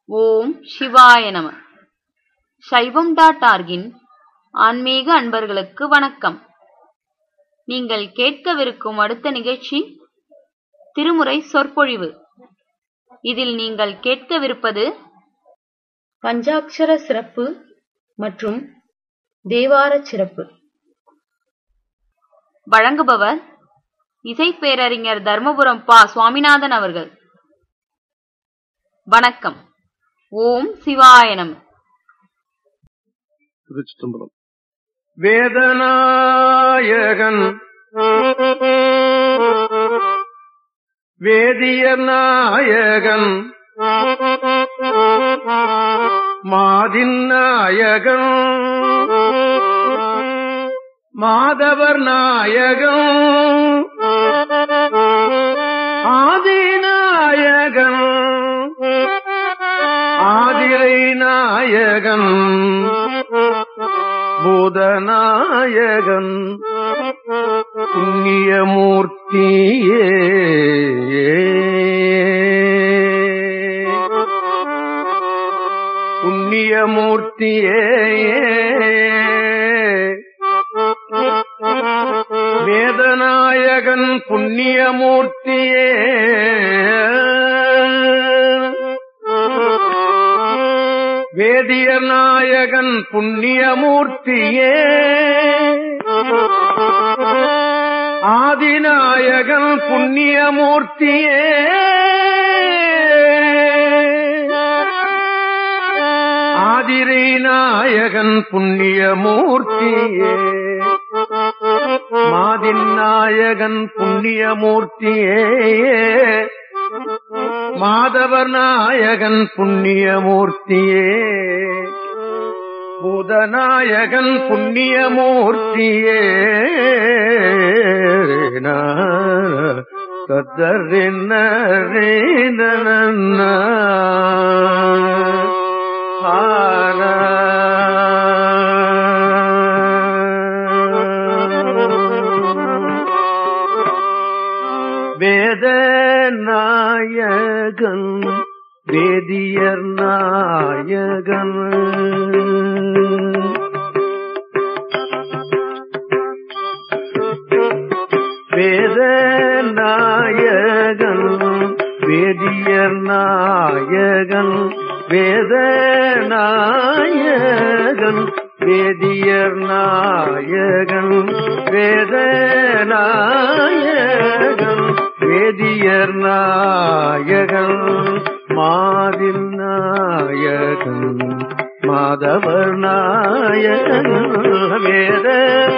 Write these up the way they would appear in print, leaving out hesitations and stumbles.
ஓம் சிவாய நம. சைவம்.orgன் ஆன்மீக அன்பர்களுக்கு வணக்கம். நீங்கள் கேட்கவிருக்கும் அடுத்த நிகழ்ச்சி திருமுறை சொற்பொழிவு. இதில் நீங்கள் கேட்கவிருப்பது பஞ்சாட்சர சிறப்பு மற்றும் தேவார சிறப்பு. வழங்குபவர் இசைப்பேரறிஞர் தர்மபுரம் பா. சுவாமிநாதன் அவர்கள். வணக்கம். ஓம் சிவாய நம. வேதநாயகன் வேதியர் நாயகன் மாதின் நாயகன் மாதவர் நாயகன் ஆதிநாயகன் ஆதிரை நாயகன் பூதநாயகன் புண்ணியமூர்த்தியே புண்ணியமூர்த்தியே வேதநாயகன் புண்ணியமூர்த்தியே வேதியர் நாயகன் புண்ணியமூர்த்தியே ஆதிநாயகன் புண்ணியமூர்த்தியே ஆதிரை நாயகன் புண்ணியமூர்த்தியே மாதின் நாயகன் புண்ணியமூர்த்தியே மாதவர் நாயகன் புண்ணியமூர்த்தியே பூதநாயகன் புண்ணியமூர்த்தியே வேதநாயகன் வேதியர் நாயகன் வேதநாயகன் வேதியர் நாயகன் வேதநாயகன் வேதியர் நாயகன் வேதநாயகன் வேதியர் நாயகன் மாதின் நாயகன் மாதவர் நாயகன் வேத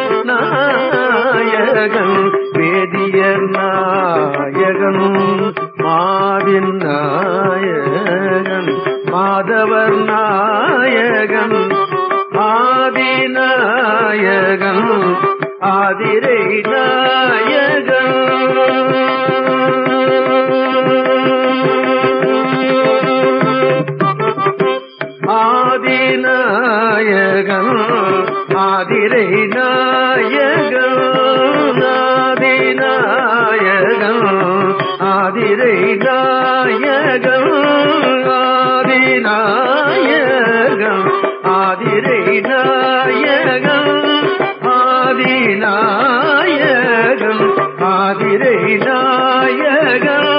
நாயகன் வேதியர் நாயகன் மாதின் நாயகன் மாதவர் நாயகன் ஆதிநாயகன் ஆதிரை நாயகன் ஆதிநாயகன் ஆதிரை நாயகன் ஆதிநாயகன் ஆதிரை நாயகன் ஆதிநாயகன் ஆதிரை நாயகன் ஆதிநாயகன் ஆதிரை நாயகன்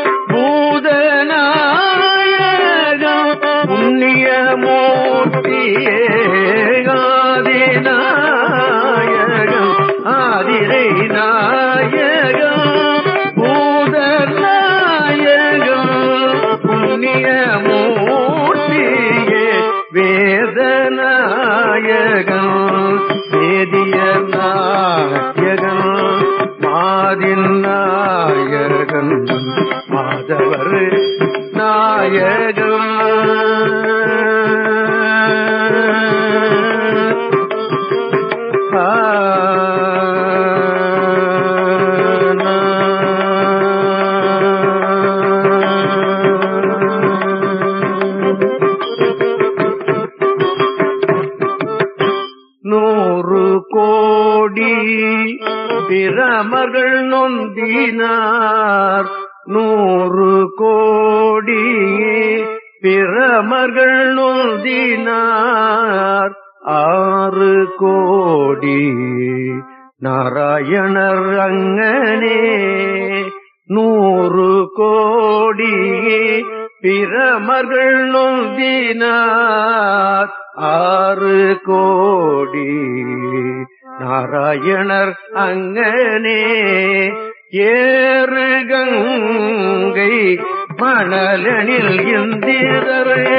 பூதநாயகன் புண்ணியமூர்த்தியே ஆதிநாயகன் ஆதிரை நாயகன் பூதநாயகன் புண்ணியமூர்த்தியே வேதநாயகன் வேதியர் நாயகன் மாதின் நாயகன் மாதவர் நாயகன் நூறு கோடி பிரமர்கள் நொந்தினார் 100 கோடி பிரமர்கள் நொந்தினார் 6 கோடி நாராயணர் அங்கனே 100 கோடி பிரமர்கள் நொந்தினார் 6 கோடி நாராயணர் அங்கனே ஏறு கங்கை மணலனில் இந்திரரே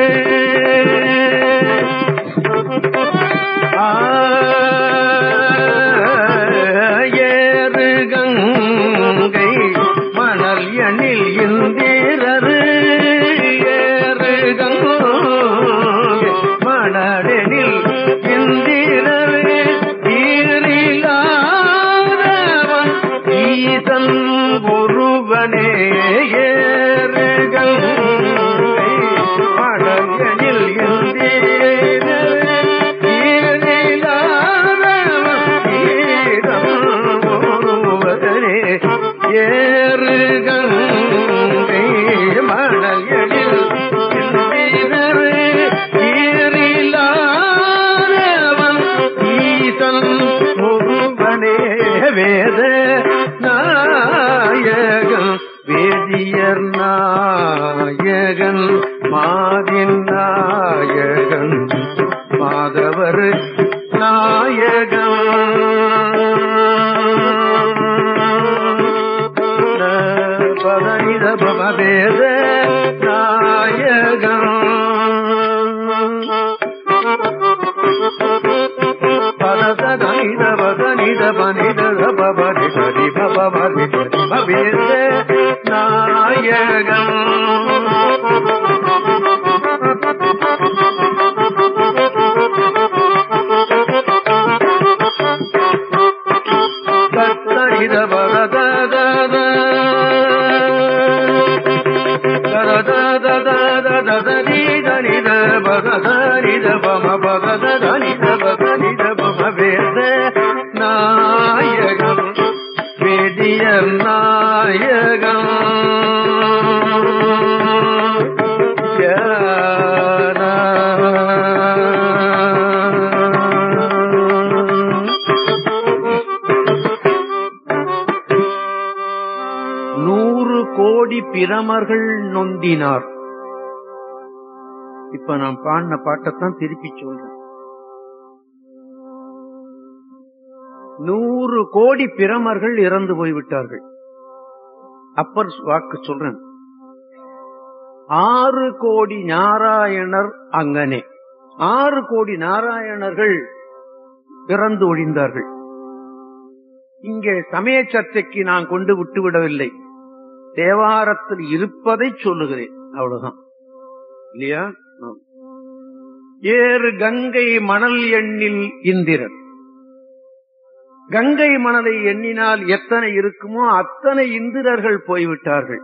ஏறு கங்கை மணல் எனில் இந்திரரு ஏறு கங்கை மணலெனில் இந்திரரு ஈரிலாதவன் ஈசன் ஒருவனே ஏறு கங்கை மணல் எனில் இந்திரரு ஈரிலாதவன் ஈசன் ஒருவனே ஏறு கங்கை மணல் எனில் இந்திரரு ஈரிலாதவன் ஈசன் ஒருவனே வேத நாயகன் வேதியர் நாயகன் மாதின் நாயகன் மாதவர் நாயகன் பதனித பவேத நாயகன் பதனித பதனித பனித பபதி பதி பபதி பவேத நாயகன் தத்தனித பரத தனித பதனித பம பதனித பதனித பம வேத நாயகன் வேதியர் நாயகன் கோடி பிரமர்கள் நொந்தினார். இப்ப நான் பாடின பாட்டத்தான் திருப்பி சொல்றேன். 100 கோடி பிரமர்கள் இறந்து போய்விட்டார்கள். அப்பர் வாக்கு சொல்றேன். 6 கோடி நாராயணர் அங்கனே 6 கோடி நாராயணர்கள் இறந்து ஒழிந்தார்கள். இங்கே சமய சர்ச்சைக்கு நான் கொண்டு விட்டுவிடவில்லை. தேவாரத்தில் இருப்பதை சொல்லுகிறேன், அவ்வளவுதான். இல்லையா? ஏறு கங்கை மணல் எண்ணில் இந்திரன். கங்கை மணலை எண்ணினால் எத்தனை இருக்குமோ அத்தனை இந்திரர்கள் போய்விட்டார்கள்.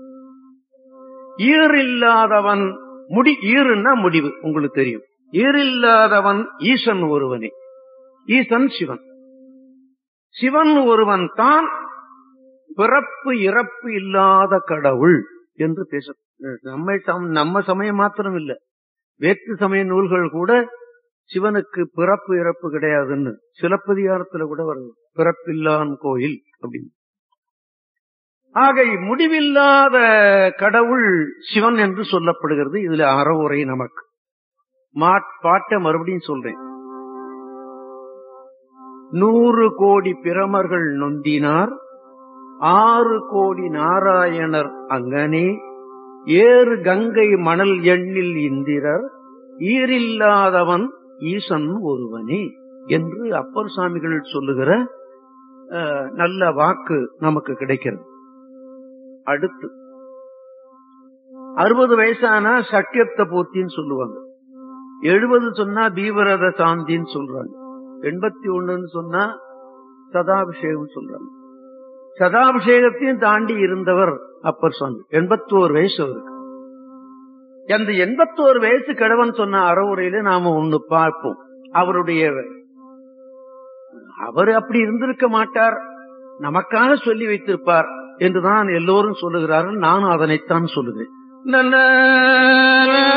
ஈரில்லாதவன் ஈருன்னா முடிவு, உங்களுக்கு தெரியும். ஈரில்லாதவன் ஈசன் ஒருவனே. ஈசன் சிவன். சிவன் ஒருவன் தான் பிறப்பு இறப்பு இல்லாத கடவுள் என்று பேச. நம்ம சமயம் மாத்திரம் இல்ல, வேற்று சமய நூல்கள் கூட சிவனுக்கு பிறப்பு இறப்பு கிடையாதுன்னு சிலப்பதிகாரத்துல கூட வருது. பிறப்பில்லான் கோயில் அப்படின்னு. ஆகை முடிவில்லாத கடவுள் சிவன் என்று சொல்லப்படுகிறது. இதுல அறவுரை நமக்கு. பாட்ட மறுபடியும் சொல்றேன். 100 கோடி பிரமர்கள் நொந்தினார், 6 கோடி நாராயணர் அங்கனே, ஏறு கங்கை மணல் எண்ணில் இந்திரர், ஈரில்லாதவன் ஈசன் ஒருவனே என்று அப்பர் சாமிகள் சொல்லுகிற நல்ல வாக்கு நமக்கு கிடைக்கிறது. அடுத்து 60 வயசானா சக்கியத்தை போத்தின்னு சொல்லுவாங்க. 70 சொன்னா தீவிரத சாந்தின்னு சொல்றாங்க. 81 சொன்னா சதாபிஷேகம் சொல்றாங்க. சதாபிஷேகத்தையும் தாண்டி இருந்தவர் அப்பர் சுவாமி. 81 வயசு அவருக்கு. அந்த 81 வயசு கிழவன் சொன்ன அறவுரையில நாம ஒண்ணு பார்ப்போம். அவர் அப்படி இருந்திருக்க மாட்டார், நமக்காக சொல்லி வைத்திருப்பார் என்றுதான் எல்லோரும் சொல்லுகிறார்கள். நானும் அதனைத்தான் சொல்லுகிறேன்.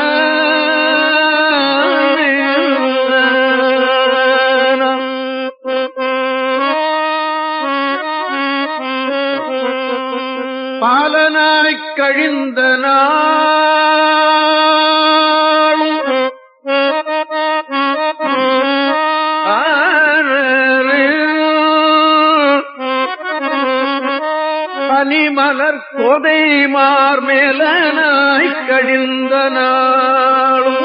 கழிந்த நாளும் பனிமலர் கோதை மார்மேலனாய் கழிந்த நாளும்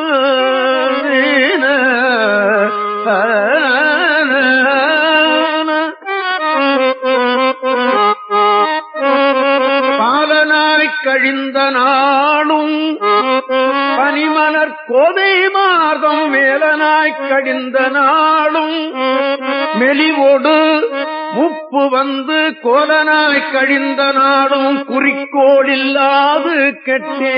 பாலனாய் கழிந்த நாளும் பனிமலர் கோதை மார்தம் மேலனாய் கழிந்த நாளும் மெலிவோடு முப்பு வந்து கோலனாய் கழிந்த நாளும் குறிக்கோள் இல்லாது கெட்டே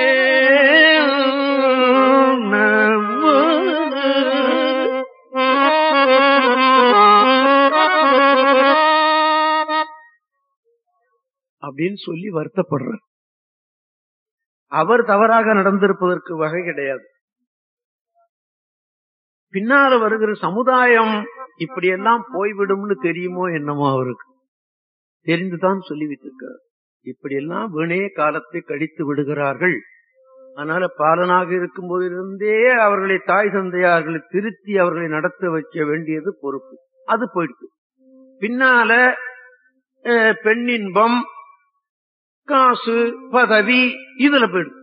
அப்படின்னு சொல்லி வருத்தப்படுறார். அவர் தவறாக நடந்திருப்பதற்கு வகை கிடையாது. பின்னால வருகிற சமுதாயம் இப்படியெல்லாம் போய்விடும்னு தெரியுமோ என்னமோ அவருக்கு தெரிந்துதான் சொல்லி வைத்திருக்கிறார். இப்படியெல்லாம் வீணே காலத்தை கழித்து விடுகிறார்கள். அதனால பாலனாக இருக்கும் போதிலிருந்தே அவர்களை தாய் தந்தையார்களை திருத்தி அவர்களை நடத்த வைக்க வேண்டியது பொறுப்பு. அது போயிடுச்சு. பின்னால பெண்ணின்பம், காசு, பதவி இதுல போயிடுது.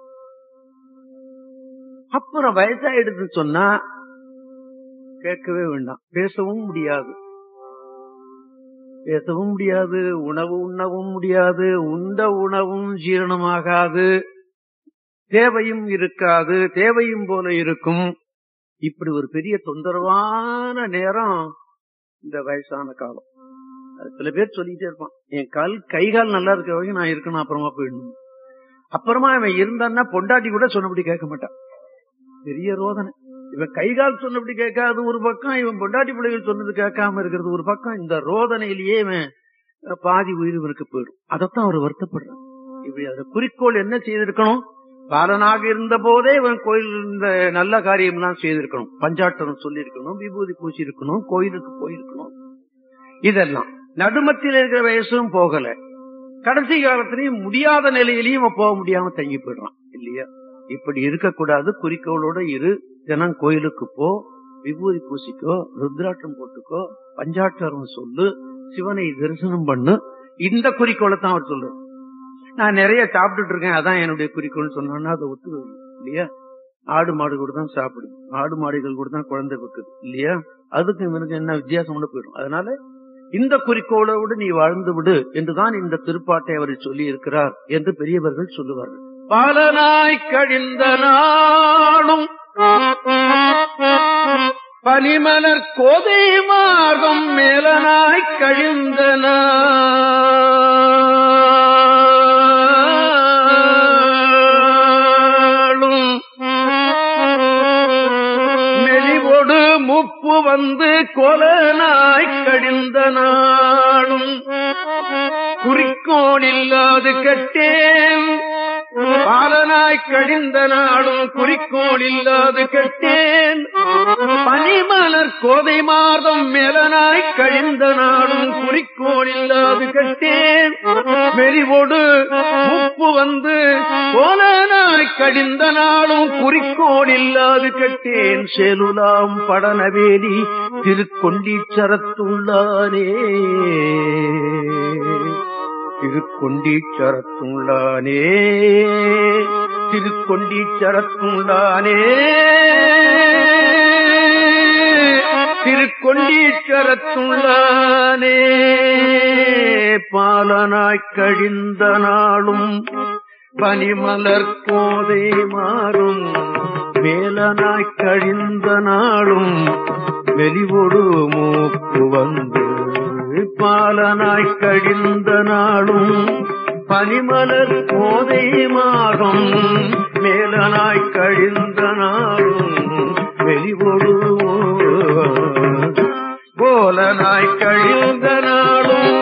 அப்புறம் வயசாயிடுதுன்னு சொன்னா கேட்கவே வேண்டாம். பேசவும் முடியாது, உணவு உண்ணவும் முடியாது, உண்ட உணவும் ஜீரணமாகாது, தேவையும் இருக்காது, தேவையும் போல இருக்கும். இப்படி ஒரு பெரிய தொந்தரவான நேரம் இந்த வயசான காலம். சில பேர் சொல்லிட்டே இருப்பான், என் கைகால் நல்லா இருக்க வரைக்கும் நான் இருக்கணும், அப்புறமா போயிடணும். அப்புறமா இவன் இருந்தான்னா பொண்டாட்டி கூட சொன்னபடி கேட்க மாட்டான். பெரிய ரோதனை. இவன் கைகால் சொன்னபடி கேட்காது ஒரு பக்கம், இவன் பொண்டாட்டி பிள்ளைகள் சொன்னது கேட்காம இருக்கிறது ஒரு பக்கம். இந்த ரோதனையிலேயே இவன் பாதி உயிர் இவனுக்கு போயிடும். அதைத்தான் அவர் வருத்தப்படுறான். இப்படி அந்த குறிக்கோள் என்ன செய்திருக்கணும்? பாலனாக இருந்த போதே இவன் கோயில் இந்த நல்ல காரியம் எல்லாம் செய்திருக்கணும். பஞ்சாட்டரம் சொல்லி இருக்கணும், விபூதி பூசி இருக்கணும், கோயிலுக்கு போயிருக்கணும். இதெல்லாம் நடுமத்தில் இருக்கிற வயசும் போகல, கடைசி காலத்திலையும் முடியாத நிலையிலையும் போக முடியாம தங்கி போயிடுறான் இல்லையா? இப்படி இருக்கக்கூடாது. குறிக்கோளோட இரு. தினம் கோயிலுக்கு போ, விபூதி பூசிக்கோ, ருத்ராட்டம் போட்டுக்கோ, பஞ்சாட்சரம் சொல்லு, சிவனை தரிசனம் பண்ணு. இந்த குறிக்கோளை தான் அவர் சொல்றாரு. நான் நிறைய சாப்பிட்டுட்டு இருக்கேன், அதான் என்னுடைய குறிக்கோள் சொன்னா அதை ஒத்து இல்லையா? ஆடு மாடு கூட தான் சாப்பிடுது, ஆடு மாடுகள் கூட தான் குழந்தை பெக்குது இல்லையா? அதுக்கு இவனுக்கு என்ன வித்தியாசம் போயிடும். அதனால இந்த குறிக்கோளோடு நீ வாழ்ந்து விடு என்றுதான் இந்த திருப்பாட்டை அவர் சொல்லி இருக்கிறார் என்று பெரியவர்கள் சொல்லுவார்கள். பாலனாய் கழிந்த நாளும் பனிமலர் கோதை மார்க்கம் மேலனாய் கழிந்த நாளும் மெலிவோடு முப்பு வந்து கோலனாய் கழிந்த நாளும் குறிக்கோள் இல்லாது கெட்டேன். பாலனாய் கழிந்த நாளும் குறிக்கோள் இல்லாது கெட்டேன். பனிமலர் கோதை மாதம் மேலனாய் கழிந்த நாளும் குறிக்கோள் இல்லாது கெட்டேன். மெலிவோடு முப்பு வந்து கோலனாய் கழிந்த நாளும் குறிக்கோள் இல்லாது கெட்டேன். செலுலாம் படனவேலி திருக்கொண்டீச்சரத்துள்ளானே, திருக்கொண்டீச்சரத்துள்ளானே, திருக்கொண்டீச்சரத்துள்ளானே, திருக்கொண்டீச்சரத்துள்ளானே. பாலனாய் கழிந்த நாளும் பனிமலர் கோதை மாறும் மேலனாய் கழிந்த நாளும் வெளிவொடு மூப்பு வந்து பாலனாய் கழிந்த நாளும் பனிமலர் கோதை மாறும் மேலனாய் கழிந்த நாளும் வெளிவொடு கோலனாய் கழிந்த நாளும்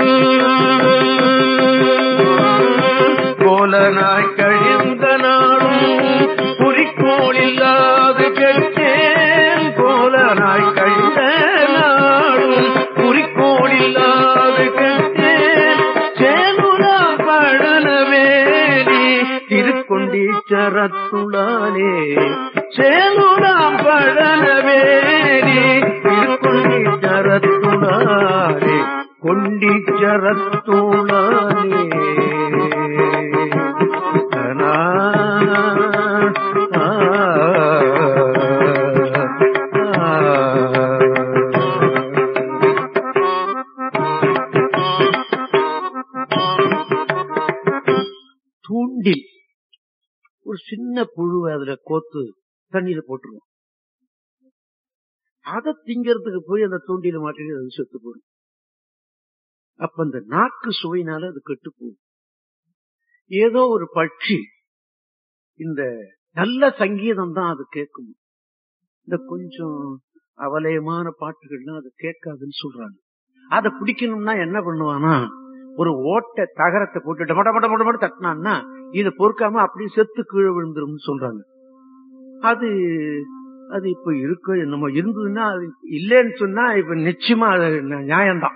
கோலனாய் கழிந்த நாளும் குறிக்கோள் இல்லாது கெட்டேன். கோலனாய் கழிந்த நாளும் குறிக்கோள் இல்லாது கெட்டேன். சேலுலா படன கொண்டீச்சரத்துளானே சேலுலாம் பழனவேரி கொண்டீச்சரத்துளானே கொண்டீச்சரத்துளானே தூண்டில் ஒரு சின்ன புழுவை அதுல கோத்து தண்ணீரை போட்டுருவோம். அதை திங்கிறதுக்கு போய் அந்த தூண்டில மாட்டி அது செத்து போடும். அப்ப அந்த நாக்கு சுவையினால அது கெட்டு போகும். ஏதோ ஒரு பட்சி இந்த நல்ல சங்கீதம் தான் அது கேட்கும். இந்த கொஞ்சம் அவலயமான பாட்டுகள்லாம் அது கேட்காதுன்னு சொல்றாங்க. அதை பிடிக்கணும்னா என்ன பண்ணுவானா, ஒரு ஓட்டை தகரத்தை போட்டு மட மட மட மட தட்டினான்னா இதை பொறுக்காம அப்படியே செத்து கீழே விழுந்துரும் சொல்றாங்க. அது அது இப்ப இருக்க நம்ம இருந்ததுன்னா அது இல்லைன்னு சொன்னா இப்ப நிச்சயமா அது நியாயம்தான்.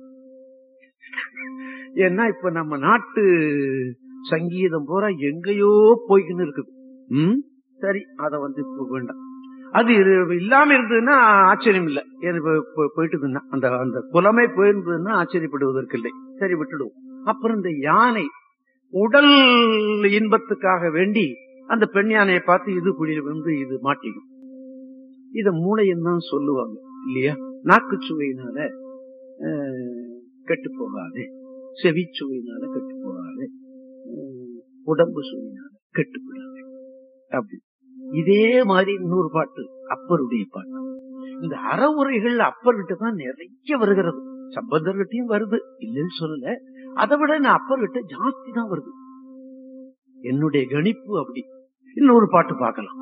ஏன்னா இப்ப நம்ம நாட்டு சங்கீதம் பூரா எங்கேயோ போய்கின்னு இருக்குது. சரி, அத இப்ப வேண்டாம். அது இல்லாம இருந்ததுன்னா ஆச்சரியம் இல்லை. போயிட்டு அந்த அந்த புலமை போயிருந்ததுன்னா ஆச்சரியப்படுவதற்கு இல்லை. சரி, விட்டுடுவோம். அப்புறம் இந்த யானை உடல் இன்பத்துக்காக வேண்டி அந்த பெண் யானையை பார்த்து இது குழியில வந்து இது மாட்டிக்கும். இத மூளைன்னு தான் சொல்லுவாங்க இல்லையா? நாக்கு சுவையினால கெட்டு போகாது, செவி சுவையினால கெட்டு போகாது, உடம்பு சுவையினால கெட்டுப்படாது. அப்படி இதே மாதிரி இன்னொரு பாட்டு அப்பருடைய பாட்டு. இந்த அறவுரைகள் அப்பர்கிட்ட தான் நிறைய வருகிறது. சம்பந்தர்கிட்டையும் வருது, இல்லைன்னு சொல்லல. அதை விட நான் அப்பர்கிட்ட ஜாஸ்தி தான் வருது. என்னுடைய கணிப்பு அப்படி. இன்னொரு பாட்டு பார்க்கலாம்.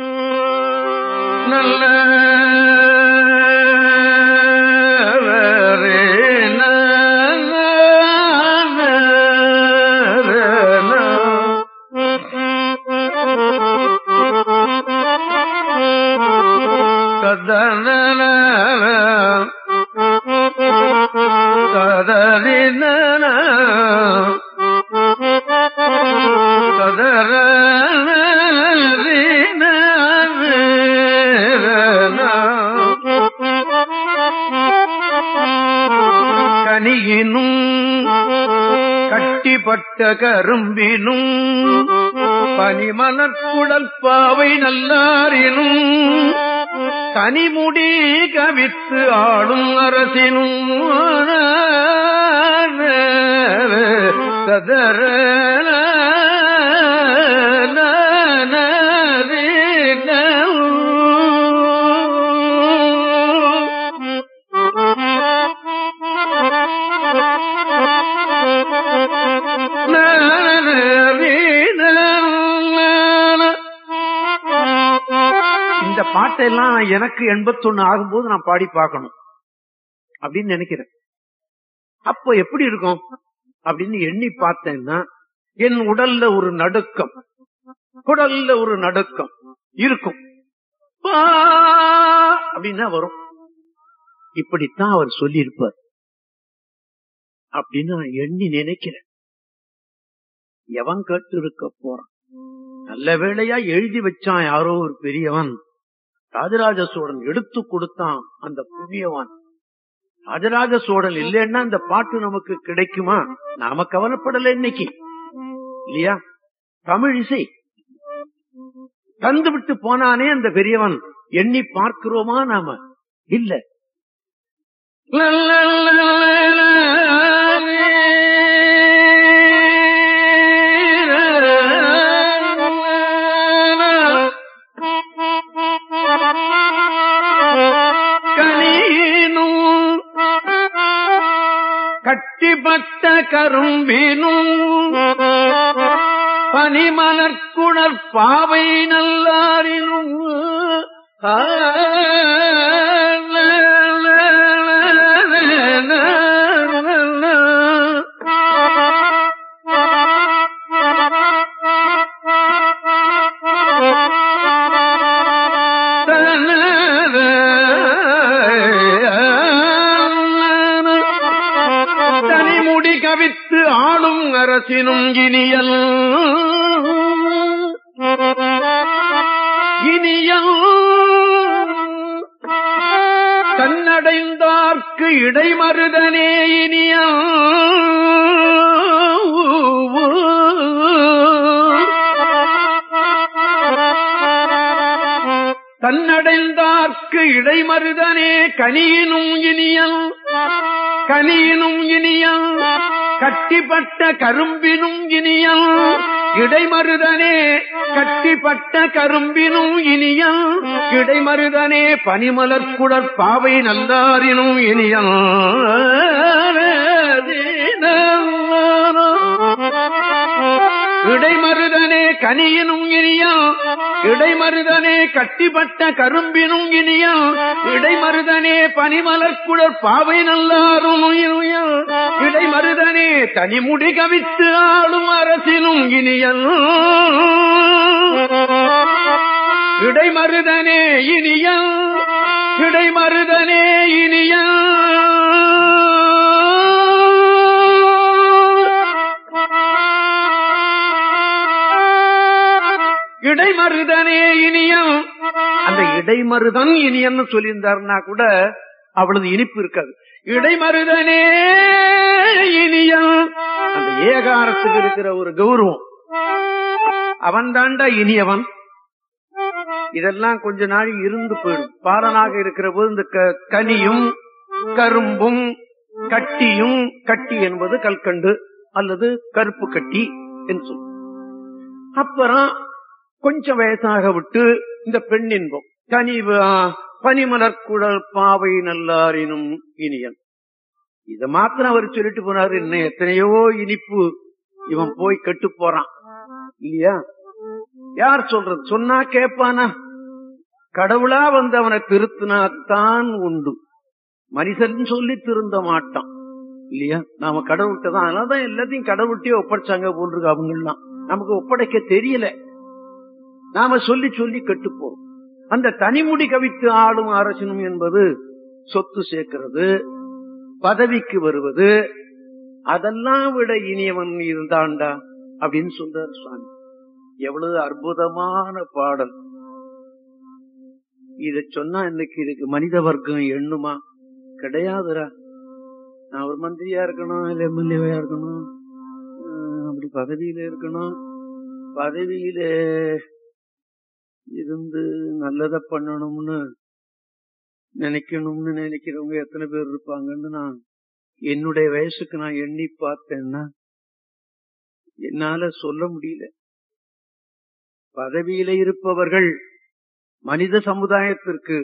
நல்ல கனியினும் கட்டிப்பட்ட கரும்பினும் பனிமலர்குழல் பாவை நல்லாரினும் கனிமுடி கவித்து ஆளும் அரசினும் சதர இந்த பாட்டெல்லாம் எனக்கு 81 ஆகும்போது நான் பாடி பார்க்கணும் அப்படின்னு நினைக்கிறேன். அப்ப எப்படி இருக்கும் அப்படின்னு எண்ணி பார்த்தேன்னா என் உடல்ல ஒரு நடுக்கம், குடல்ல ஒரு நடுக்கம் இருக்கும் அப்படின்னா வரும். இப்படித்தான் அவர் சொல்லி இருப்பார் அப்படின்னு நான் எண்ணி நினைக்கிறேன். எவன் கேட்டு இருக்க போறான்? நல்ல வேளையா எழுதி வச்சான் யாரோ ஒரு பெரியவன். ராஜராஜ சோழன் எடுத்து கொடுத்தான் அந்த புண்ணியவான். ராஜராஜ சோழன் இல்லைன்னா இந்த பாட்டு நமக்கு கிடைக்குமா? நாம கவலைப்படல இன்னைக்கு இல்லையா? தமிழ் இசை தந்து விட்டு போனானே அந்த பெரியவன். எண்ணி பார்க்கிறோமா நாம? இல்ல. கட்டிப்பட்ட கரும்பினும் பனிமலர்குழற் பாவை நல்லாரினும் கவித்து ஆளும் அரசினும் இனியல் தன்னடைந்தார்க்கு இடைமருதனே இனிய தன்னடைந்தார்க்கு இடைமருதனே கனியினும் இனியல் கனியினும் இனியல் கட்டிப்பட்ட கரும்பினும் இனியல் இடைமருதனே கட்டிப்பட்ட கரும்பினும் இனியல் இடைமருதனே பனிமலர்குடற் பாவை நல்லாரினும் இனியல் இடைமருதனே கனியினும் இனியல் இடைமருதனே கட்டிப்பட்ட கரும்பினும் இனியல் இடைமருதனே பனிமலர்குடற் பாவை நல்லாரும் இனியல் இடைமருதனே தனிமுடி கவித்து ஆளும் அரசினும் இனியல் இடைமருதனே இனியல் இடைமருதனே இனியல் இடைமருதனே இனியம். அந்த இடைமருதன் இனியன்னு சொல்லியிருந்தாருன்னா கூட அவ்வளவு இனிப்பு இருக்காது. இடைமருதனே இனியம், அந்த ஏகாரத்துக்கு இருக்கிற ஒரு கௌரவம். அவன் தாண்டா இனியவன். இதெல்லாம் கொஞ்ச நாள் இருந்து போயிடும். பாலனாக இருக்கிற போது இந்த கனியும் கரும்பும் கட்டியும், கட்டி என்பது கல்கண்டு அல்லது கருப்பு கட்டி என்று சொல்லும். அப்புறம் கொஞ்சம் வயசாக விட்டு இந்த பெண் இன்பம் கனி பனிமலர்குடல் பாவை நல்லாரினும் இனியன். இத மாத்திரம் அவர் சொல்லிட்டு போனாரு. இன்னும் எத்தனையோ இனிப்பு இவன் போய் கெட்டு போறான் இல்லையா? யார் சொல்றது? சொன்னா கேட்பானா? கடவுளா வந்து அவனை திருத்தினாத்தான் உண்டு. மனிதன் சொல்லி திருந்த மாட்டான் இல்லையா? நாம கடவுள்கிட்ட தான். அதனாலதான் எல்லாத்தையும் கடவுள்கிட்டயே ஒப்படைச்சாங்க போன்றிருக்கு. அவங்கெல்லாம் நமக்கு ஒப்படைக்க தெரியல. நாம சொல்லி சொல்லி கெட்டுப்போம். அந்த தனிமுடி கவித்து ஆளும் அரசனும் என்பது சொத்து சேர்க்கிறது, பதவிக்கு வருவது, அதெல்லாம் விட இனியவன் இருந்தாண்டா அப்படின்னு சொல்றார் சுவாமி. எவ்வளவு அற்புதமான பாடல்! இத சொன்னா இன்னைக்கு இதுக்கு மனித வர்க்கம் எண்ணுமா? கிடையாதுரா. நான் ஒரு மந்திரியா இருக்கணும், இல்ல எம்எல்ஏவா இருக்கணும், அப்படி பதவியில இருக்கணும், பதவியில இருந்து நல்லத பண்ணணும்னு நினைக்கிறவங்க எத்தனை பேர் இருப்பாங்கன்னு நான் என்னுடைய வயசுக்கு நான் எண்ணி பார்த்தேன்னா என்னால சொல்ல முடியல. பதவியில இருப்பவர்கள் மனித சமுதாயத்திற்கு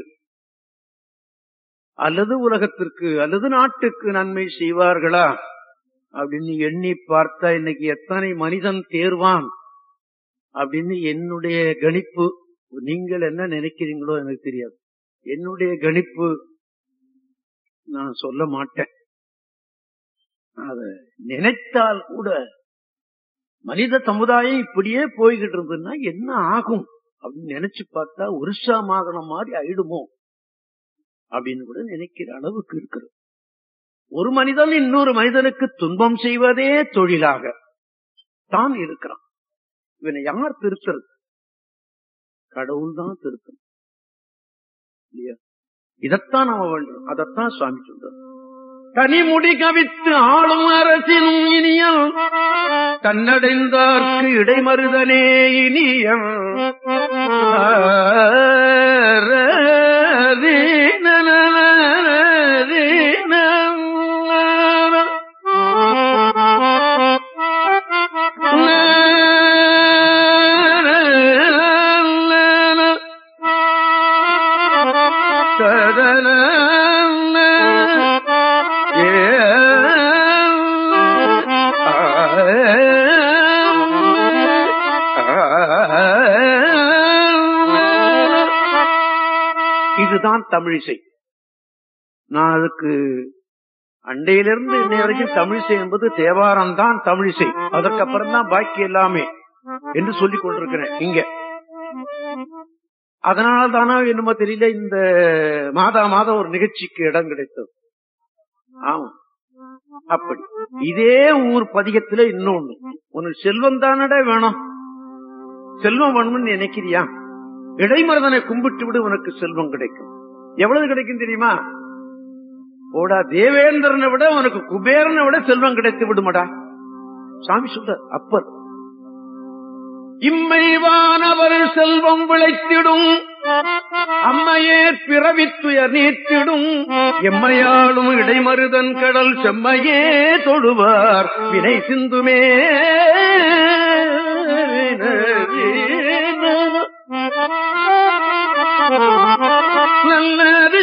அல்லது உலகத்திற்கு அல்லது நாட்டுக்கு நன்மை செய்வார்களா அப்படின்னு எண்ணி பார்த்தா இன்னைக்கு எத்தனை மனிதன் தேர்வான் அப்படின்னு என்னுடைய கணிப்பு. நீங்கள் என்ன நினைக்கிறீங்களோ எனக்கு தெரியாது. என்னுடைய கணிப்பு நான் சொல்ல மாட்டேன். அத நினைத்தால் கூட மனித சமுதாயம் இப்படியே போய்கிட்டு இருந்ததுன்னா என்ன ஆகும் அப்படின்னு நினைச்சு பார்த்தா ஒரிசா மாகாணம் மாதிரி ஆயிடுமோ அப்படின்னு கூட நினைக்கிற அளவுக்கு இருக்கிறது. ஒரு மனிதன் இன்னொரு மனிதனுக்கு துன்பம் செய்வதே தொழிலாக தான் இருக்கிறான். இவனை யார் திருத்துறது? கடவுள் தான் திருத்தம் இல்லையா? இதத்தான் நம்ம வேண்டும். அதத்தான் சுவாமி சொல்றார். தனிமுடி கவித்து ஆளும் அரசினும் இனியம், தன்னடைந்தார்க்கு இடைமருதனே இனியம். இதுதான் தமிழிசை. நான் அதுக்கு அண்டையிலிருந்து இன்னை வரைக்கும் தமிழிசை என்பது தேவாரம் தான் தமிழிசை, அதற்கப்புறம் தான் பாக்கி எல்லாமே என்று சொல்லிக் கொண்டிருக்கிறேன் இங்க. அதனால தானா என்னமோ தெரியல இந்த மாதம் ஒரு நிகழ்ச்சிக்கு இடம் கிடைத்தது. ஆமா, அப்படி இதே ஊர் பதிகத்துல இன்னொன்னு, உனக்கு செல்வம் தானடா வேணும், செல்வம் வேணும்னு நினைக்கிறியா? இடைமருதனை கும்பிட்டு விடு, உனக்கு செல்வம் கிடைக்கும். எவ்வளவு கிடைக்கும் தெரியுமா? ஓடா தேவேந்திரனை விட உனக்கு குபேரனை விட செல்வம் கிடைத்து விடுமடா. சாமி சொல்ற அப்பர் இம்மைவானவர் செல்வம் விளைத்திடும் அம்மையே பிறவித்துயர் நீத்திடும் எம்மையாளும் இடைமருதன் கடல் செம்மையே தொழுவார் வினை சிந்துமே. நல்லது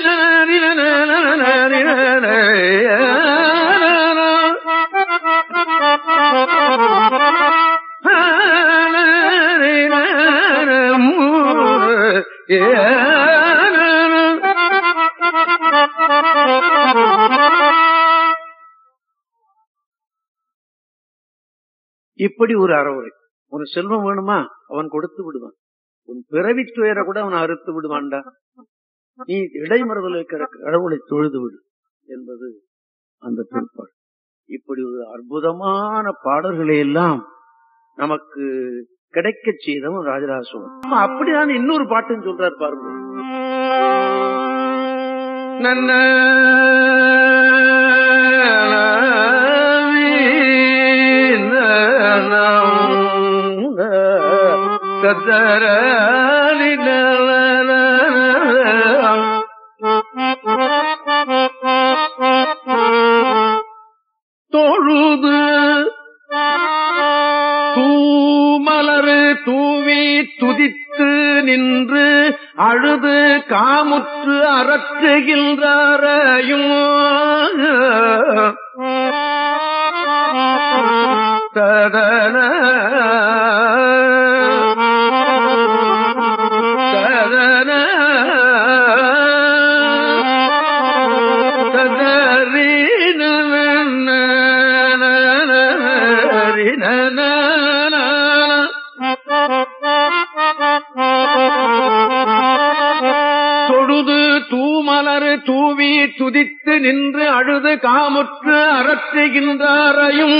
இப்படி ஒரு அறவுரை. உன் செல்வம் வேணுமா அவன் கொடுத்து விடுவான். உன் பிறவி துயர கூட அவன் அறுத்து விடுவான்டா. நீ இடைமறுதல் இருக்கிற கடவுளை தொழுது விடு என்பது அந்த திருப்பாடு. இப்படி ஒரு அற்புதமான பாடல்களை எல்லாம் நமக்கு கிடைக்க செய்தவன் ராஜராஜ சோழன். அப்படிதான் இன்னொரு பாட்டுன்னு சொல்றாரு பாருங்க. நன்ன தொழுது தூமலரு தூவி துதித்து நின்று அழுது காமுற்று அரற்றுகின்றாரையும் ததன ததன தொழுது தூமலரு தூவி துதித்து நின்று அழுது காமுற்று அரற்றுகின்றாரையும்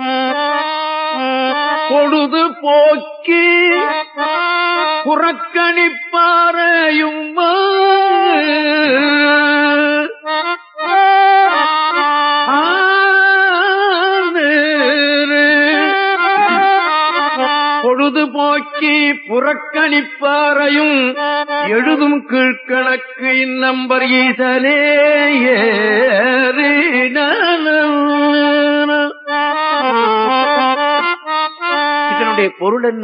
பொழுது போக்கி புறக்கணிப்பாரையும் பொழுதுபோக்கி புறக்கணிப்பாரையும் எழுதும் கீழ்கணக்கு இந்நம்பர் ஈசனே. இதனுடைய பொருள் என்ன?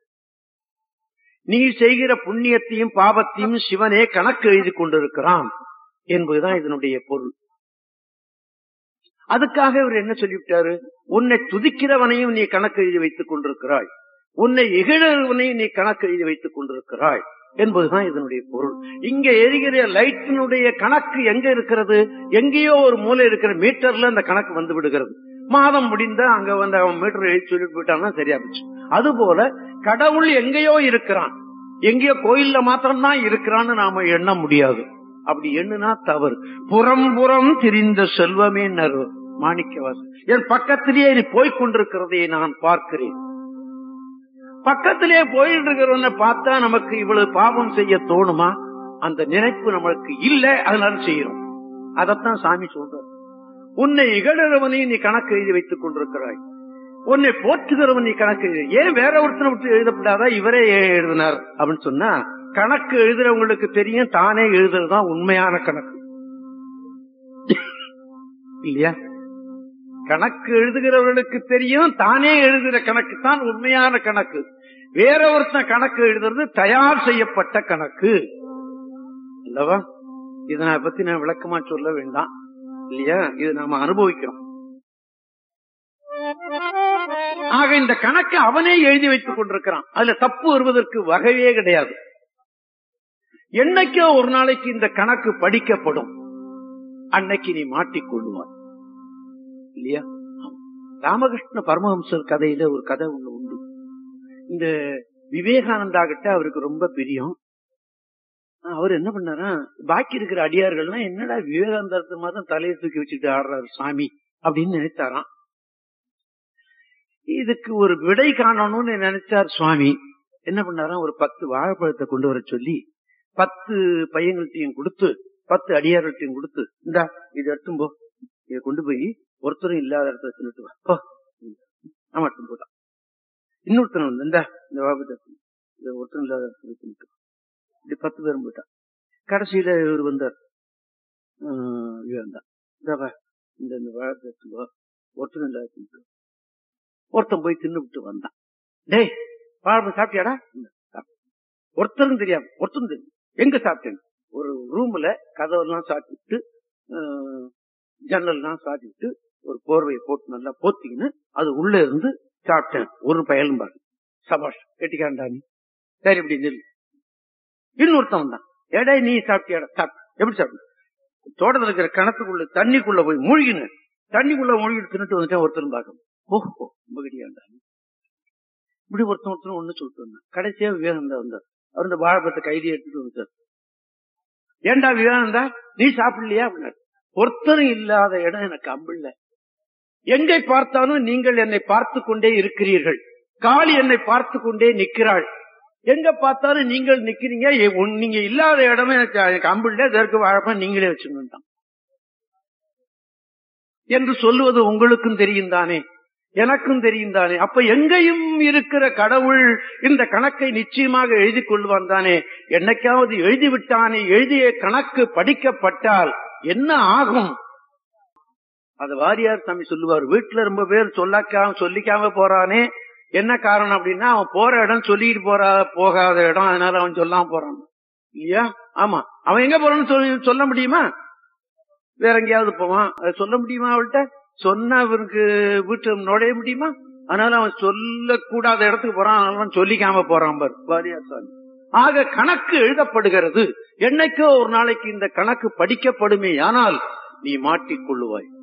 நீ செய்கிற புண்ணியத்தையும் பாவத்தையும் சிவனே கணக்கு எழுதி கொண்டிருக்கிறான் என்பதுதான் இதனுடைய பொருள். அதுக்காக இவர் என்ன சொல்லிவிட்டாரு? உன்னை துதிக்கிறவனையும் நீ கணக்கு எழுதி வைத்துக் கொண்டிருக்கிறாய், உன்னை இகழவனையும் நீ கணக்கு எழுதி வைத்துக் கொண்டிருக்கிறாய் என்பதுதான் இதனுடைய பொருள். இங்க எரிகிற லைட்டினுடைய கணக்கு எங்க இருக்கிறது? எங்கேயோ ஒரு மூலை இருக்கிற மீட்டர்ல அந்த கணக்கு வந்து விடுகிறது. மாதம் முடிந்தா அங்க வந்து அவன் மீட்டர் எழுதி சொல்லிட்டு போயிட்டான்னா சரியா போச்சு. அதுபோல கடவுள் எங்கேயோ இருக்கிறான், எங்கேயோ கோயில்ல மாத்திரம்தான் இருக்கிறான்னு நாம எண்ண முடியாது. அப்படி எண்ணுனா தவறு. புறம் புறம் திரிந்த செல்வமே நறு மாணிக்கவாசன். என் பக்கத்திலேயே நீ போய்கொண்டிருக்கிறதை நான் பார்க்கிறேன். பக்கத்திலே போயிட்டு இருக்கிறவன பார்த்தா நமக்கு இவ்வளவு பாவம் செய்ய தோணுமா? அந்த நினைப்பு நமக்கு இல்ல, அதனால செய்யறோம். அதத்தான் சாமி சொல்றார். உன்னை இகழறவனையும் நீ கணக்கு எழுதி வைத்துக் கொண்டிருக்கிறாய், உன்னை போற்றுகிறவன் நீ கணக்கு எழுதி. ஏன் வேற ஒருத்தனை விட்டு எழுதப்படாதா? இவரே எழுதினார் அப்படின்னு சொன்னா கணக்கு எழுதுறவங்களுக்கு தெரியும் தானே எழுதுறதுதான் உண்மையான கணக்கு இல்லையா? கணக்கு எழுதுகிறவர்களுக்கு தெரியும் தானே எழுதுகிற கணக்கு தான் உண்மையான கணக்கு. வேற ஒருத்தன் கணக்கு எழுதுறது தயார் செய்யப்பட்ட கணக்கு அல்லவா? இதனை பத்தி நான் விளக்கமா சொல்ல வேண்டாம் இல்லையா? இது நாம அனுபவிக்கிறோம். ஆக இந்த கணக்கு அவனே எழுதி வைத்துக் கொண்டிருக்கிறான். அதுல தப்பு வருவதற்கு வகையே கிடையாது. என்னைக்கோ ஒரு நாளைக்கு இந்த கணக்கு படிக்கப்படும், அன்னைக்கு நீ மாட்டிக்கொள்ளுவாய் இல்லையா? ராமகிருஷ்ண பரமஹம்சர் கதையில ஒரு கதை ஒண்ணு உண்டு. இந்த விவேகானந்தா கிட்ட அவருக்கு ரொம்ப பிரியம். அவர் என்ன பண்ணாரா, பாக்கி இருக்கிற அடியார்கள்லாம் என்னடா விவேகானந்தா மாதம் தலையை தூக்கி வச்சுட்டு ஆடுறாரு சாமி அப்படின்னு நினைத்தாராம். இதுக்கு ஒரு விடை காணணும்னு நினைச்சார் சுவாமி. என்ன பண்ணாராம், ஒரு 10 வாழைப்பழத்தை கொண்டு வர சொல்லி 10 பையன்கள்ட்டையும் கொடுத்து 10 அடியார்கிட்டையும் கொடுத்து, இந்தா இது எடுத்தும் போ, இதை கொண்டு போய் ஒருத்தரும் இல்லாத இடத்துல தின்னுட்டு வா. ஆமா எடுத்து போட்டான். இன்னொருத்தன் வந்து இந்த வாபத்தை ஒருத்தரும் இல்லாத இடத்துல தின்னுட்டு இப்படி 10 பேரும் போயிட்டான். கடைசியில இவர் வந்தார், இந்த வாழத்தை எடுத்துவா, ஒருத்தரும் இல்லாத தின்னுட்டு. ஒருத்தன் போய் தின்னு விட்டு வந்தான். டேய் வாழை சாப்பிட்டியாடா? ஒருத்தரும் தெரியாம, ஒருத்தரும் தெரியும் எங்க சாப்பிட்டேன். ஒரு ரூம்ல கதவெல்லாம் சாத்திட்டு ஜன்னல்லாம் சாத்திட்டு ஒரு போர்வையை போட்டு நல்லா போத்திக்கின்னு அது உள்ள இருந்து சாப்பிட்டேன். ஒரு பயலும் பாரு, சபாஷ் கெட்டிக்காண்டா நீ, சரி இப்படி நெல். இன்னொருத்தன் வந்தான், ஏடா நீ சாப்பிட்டியாடா? சாப்பிட்ட. எப்படி சாப்பிட்ட? தோட்டத்தில் இருக்கிற கிணத்துக்குள்ள தண்ணிக்குள்ள போய் மூழ்கினு, தண்ணிக்குள்ள மூழ்கிட்டு தின்னுட்டு வந்துட்டேன். ஒருத்தரும் பார்க்கணும். ஓஹோ ரொம்ப கெட்டிக்காண்டா. இப்படி ஒருத்தன் ஒண்ணு சொல்லிட்டு வந்தான். கடைசியா விவேகானந்தா வந்தார். அவர் இந்த வாழைப்பழத்தை கைதியை எடுத்துட்டு வந்துட்டார். ஏண்டா விவேகானந்தா நீ சாப்பிடலையா அப்படின்னாரு. ஒருத்தரும் இல்லாத இடம் எனக்கு அம்பில்ல. எங்கை பார்த்தாலும் நீங்கள் என்னை பார்த்து கொண்டே இருக்கிறீர்கள். காளி என்னை பார்த்து கொண்டே நிற்கிறாள். எங்க பார்த்தாலும் நீங்கள் நிக்கிறீங்க. நீங்க இல்லாத இடமே எனக்கு அம்பில்ல. இதற்கு வாழைப்பழம் நீங்களே வச்சுருந்தான் என்று சொல்லுவது உங்களுக்கும் தெரியும் தானே, எனக்கும் தெரியும் தானே. அப்ப எங்கேயும் இருக்கிற கடவுள் இந்த கணக்கை நிச்சயமாக எழுதி கொள்வான் தானே. என்னைக்காவது எழுதிவிட்டானே, எழுதிய கணக்கு படிக்கப்பட்டால் என்ன ஆகும்? அது வாரியார் சாமி சொல்லுவார். வீட்டுல ரொம்ப பேர் சொல்லிக்காம போறானே, என்ன காரணம் அப்படின்னா அவன் போற இடம் சொல்லிட்டு போகாத இடம், அதனால அவன் சொல்லாம போறான் இல்லையா? ஆமா, அவன் எங்க போறான்னு சொல்ல முடியுமா? வேற எங்கேயாவது போவான், அதை சொல்ல முடியுமா? அவள்கிட்ட சொன்னா அவனுக்கு வீட்டு நுழைய முடியுமா? அதனால அவன் சொல்லக்கூடாத இடத்துக்கு போறான், அதனால சொல்லிக்காம போறான் பார் வாரியார் சாமி. ஆக கணக்கு எழுதப்படுகிறது. என்னைக்கோ ஒரு நாளைக்கு இந்த கணக்கு படிக்கப்படுமே, ஆனால் நீ மாட்டிக்கொள்ளுவாய்.